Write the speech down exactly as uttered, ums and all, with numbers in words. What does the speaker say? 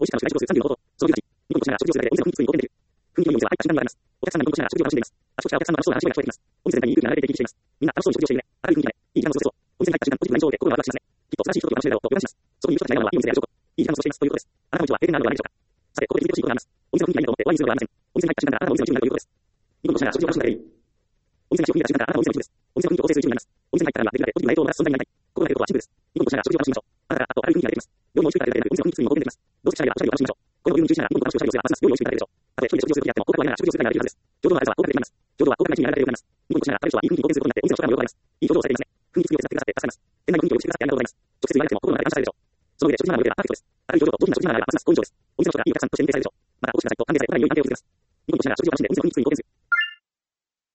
美味しさの主題主張するさんじゅうのこと。その理解。ニコニコしながら食事をするだけでお店の品質に貢献できる。雰囲気の良いお店は入った瞬間にわかります。お客さんがニコニコしながら食事を楽しんでいます。あちこちからお客さんの楽しそうな話声が聞こえてきます。お店全体に裕福な流れで出ています。みんな楽しそうに食事をしているね。明るい雰囲気だね。いい時間を過ごせそう。お店に入った瞬間、ポジティブな印象を受け、心がワクワクしますね。きっと素晴らしいひとときを楽しんでるだろうと予感します。そこにいる人たちがいるのはいいお店である証拠。いい時間を過ごしていますということです。あなたの道は閉店があるのではないでしょうか。さて、ここで聞いてほしいことがあります。お店の雰囲気がいいと思って終わりにするのではありません。お店に入った瞬間からあなたのお店の気分になるということです。ニコニコしながら食事を楽しんでいる。お店が気を見た瞬間からあなたのお店の気分です。お店の雰囲気を構成する一部になります。お店に入ったらできるだけポジティブな影響をもたらす存在になりたい。心がけることはシンプルです。ニコニコしながら食事を楽しみましょう。あなたからあと明るい雰囲気が出てきます。料理も美味しくいただけるだけでなく、お店の品質にも貢献できます。どうせ近いならおしゃべりを楽しみましょう。どうせ近いならおしゃべりを楽しみましょう。このように楽しみましょう。これを友人にしたらニコニコ楽しく食べる様子がます。料理を美味しくいただけるでしょう。たとえ一人で食事をするときであっても、効果を上げながら食事をする際になるはずです。浄土の悪さは効果的になります。浄土は効果的になられるようになります。ニコニコしながら食べる人はいい雰囲気に貢献することになってお店の人が喜ばれます。いい表情をされていますね。雰囲気作りを手伝ってくださって助かります。店内の雰囲気を良くしてくださってありがとうございます。直接言われても心の中で感謝されるでしょう。その上で食事マナーの上ではパーフェクトです。明るい表情と上品な食事マナーがあればますます好印象です。お店の人がいいお客さんとして認定されるでしょう。また、お客さんと関係され、心に良い関係を築きます。ニコニコしながら食事を楽しんでお店の雰囲気に貢献する。